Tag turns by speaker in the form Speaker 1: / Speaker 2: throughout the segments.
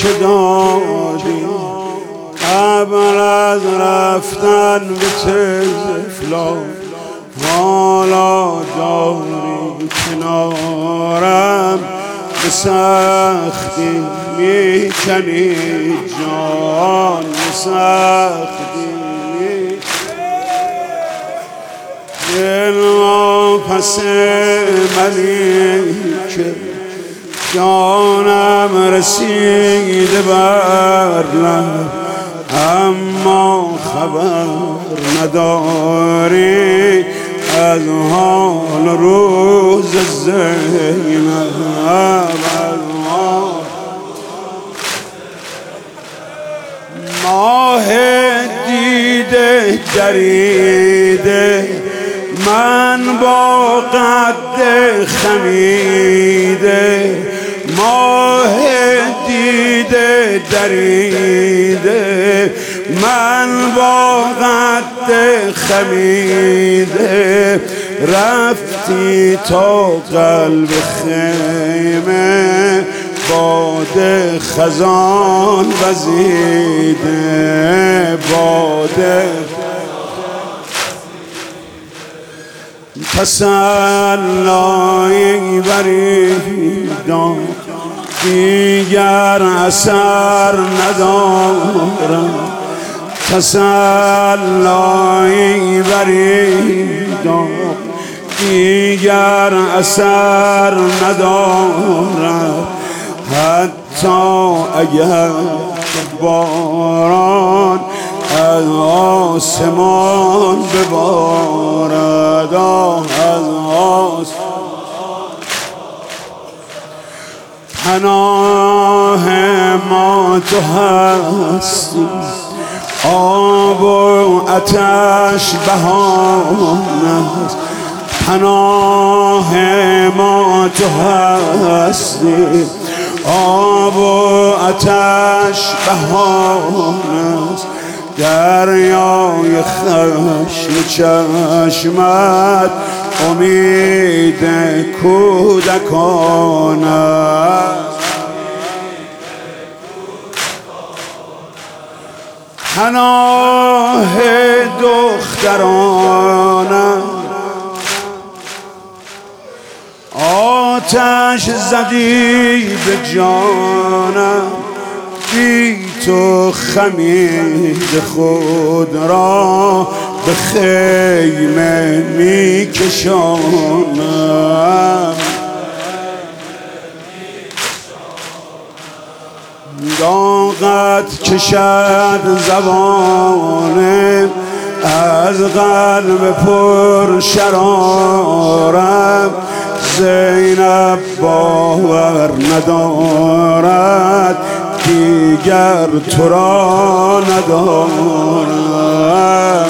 Speaker 1: که دادی قبل از رفتن به طفلان، حالا داری کنارم به سختی میکنی جان، به سختی دل پس منی که جانم رسیده بر لب، اما خبر نداری از حال روز زینب. ماه دیده دریده من با قد خمیده، ماه دیده دریده من با قد خمیده، رفتی تا قلب خیمه باد خزان وزیده، باد تسلایی بریدم دیگر اثر ندارم، تسلایی بریدم دیگر اثر ندارم، حتی اگر باران از آسمان ببارد، از آسمان پناه ما تو هستی، آب و آتش بهانه، پناه ما تو هستی، آب و آتش بهانه، دریای خشم چشمت امید کودکان است، پناه دخترانم آتش زدی به جانم، بی تو خمید خود را به خیمه می کشانم، داغت کشد زبانه از قلب پر شرارم، زینب باور ندارد دیگر تو را ندارم،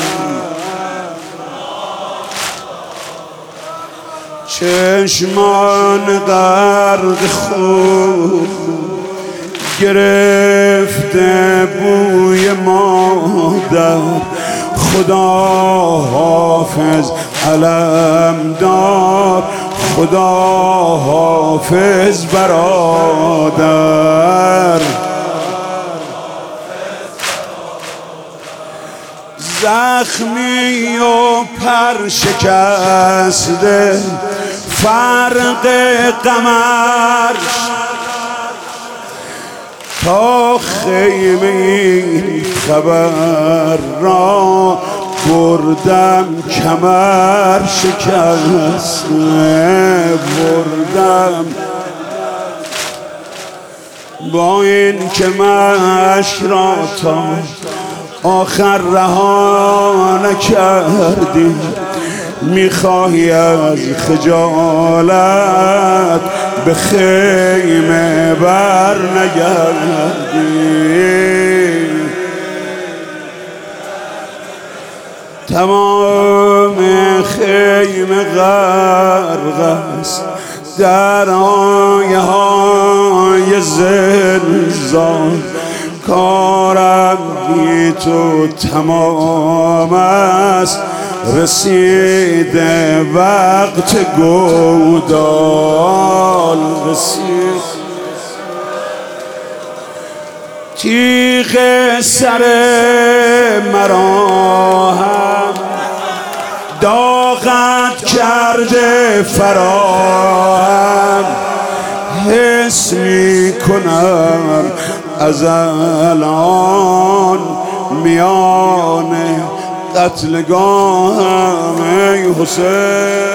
Speaker 1: چشمان غرق خون گرفته بوی مادر، خدا حافظ علمدار، خدا حافظ برادر، زخمی و پر شکسته فرق قمرش، تا خیمه این خبر را بردم کمر شکسته، بردم با این که مش را تا آخر رها نکردی، میخواهی از خجالت به خیمه بر نگردی، تمام خیمه غرق است در آیه های زلزال، کارم بی تو تمام است، رسیده وقت گودال، رسید تیغ سر مرا هم داغت کرده فراهم، حس می کنم از الان میان قتلگاهم ای حسین.